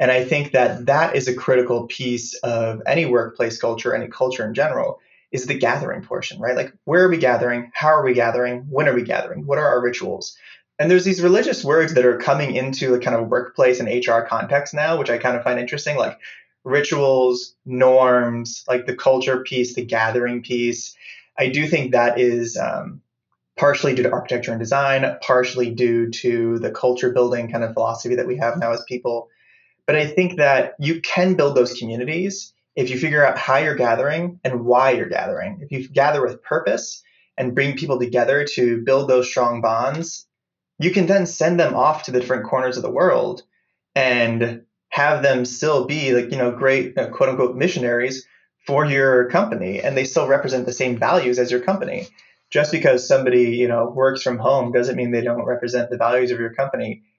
And I think that that is a critical piece of any workplace culture, any culture in general, is the gathering portion, right? Like, where are we gathering? How are we gathering? When are we gathering? What are our rituals? And there's these religious words that are coming into a kind of workplace and HR context now, which I kind of find interesting, like rituals, norms, like the culture piece, the gathering piece. I do think that is partially due to architecture and design, partially due to the culture building kind of philosophy that we have now as people. But I think that you can build those communities if you figure out how you're gathering and why you're gathering. If you gather with purpose and bring people together to build those strong bonds, you can then send them off to the different corners of the world and have them still be like, great quote unquote missionaries for your company. And they still represent the same values as your company. Just because somebody, works from home doesn't mean they don't represent the values of your company.